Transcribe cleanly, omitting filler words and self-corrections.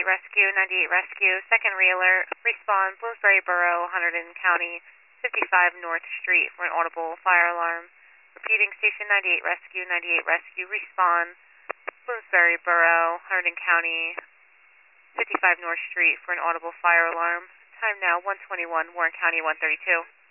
Rescue, 98 Rescue, second re-alert, respond, Bloomsbury Borough, Hunterdon County, 55 North Street for an audible fire alarm. Repeating, Station 98 Rescue, 98 Rescue, respond, Bloomsbury Borough, Hunterdon County, 55 North Street for an audible fire alarm. Time now 1:21, Warren County 132.